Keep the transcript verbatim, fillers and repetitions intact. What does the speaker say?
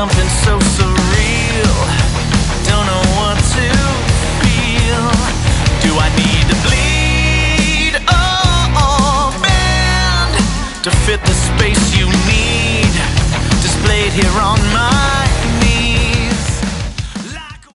something so surreal. Don't know what to feel. Do I need to bleed or bend to fit the space you need displayed here on my